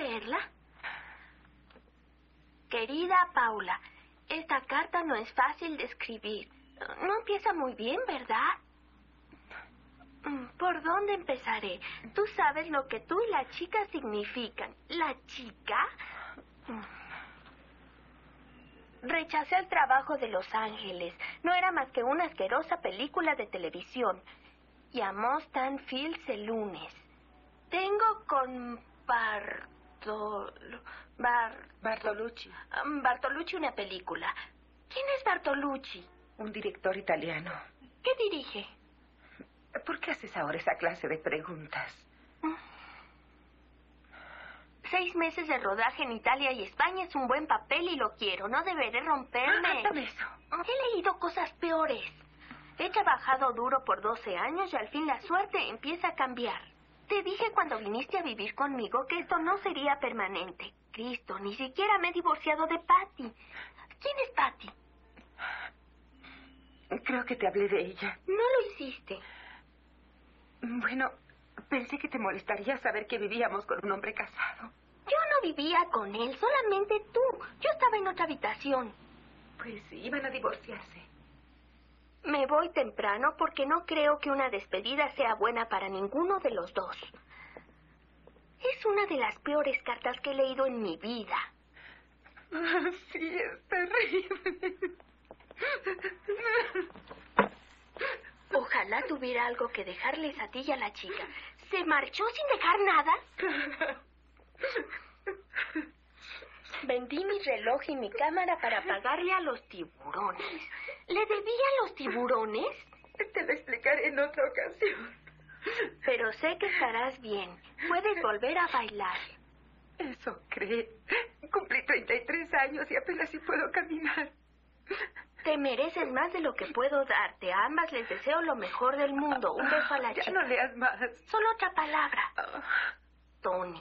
leerla? Querida Paula, esta carta no es fácil de escribir. No empieza muy bien, ¿verdad? ¿Por dónde empezaré? Tú sabes lo que tú y la chica significan. ¿La chica? Rechacé el trabajo de Los Ángeles. No era más que una asquerosa película de televisión. Llamó Stan Fields el lunes. Tengo con Bartolucci. Bartolucci una película. ¿Quién es Bartolucci? Un director italiano. ¿Qué dirige? ¿Por qué haces ahora esa clase de preguntas? 6 meses de rodaje en Italia y España es un buen papel y lo quiero. No deberé romperme. Dame eso. He leído cosas peores. He trabajado duro por 12 años y al fin la suerte empieza a cambiar. Te dije cuando viniste a vivir conmigo que esto no sería permanente. Cristo, ni siquiera me he divorciado de Patty. ¿Quién es Patty? Creo que te hablé de ella. No lo hiciste. Bueno, pensé que te molestaría saber que vivíamos con un hombre casado. Yo no vivía con él, solamente tú. Yo estaba en otra habitación. Pues iban a divorciarse. Me voy temprano porque no creo que una despedida sea buena para ninguno de los dos. Es una de las peores cartas que he leído en mi vida. Sí, es terrible. Ojalá tuviera algo que dejarles a ti y a la chica. ¿Se marchó sin dejar nada? Vendí mi reloj y mi cámara para pagarle a los tiburones. ¿Le debía a los tiburones? Te lo explicaré en otra ocasión. Pero sé que estarás bien. Puedes volver a bailar. ¿Eso cree? Cumplí 33 años y apenas si puedo caminar. Te mereces más de lo que puedo darte. A ambas les deseo lo mejor del mundo. Un beso a la chica. Ya no leas más. Solo otra palabra. Tony.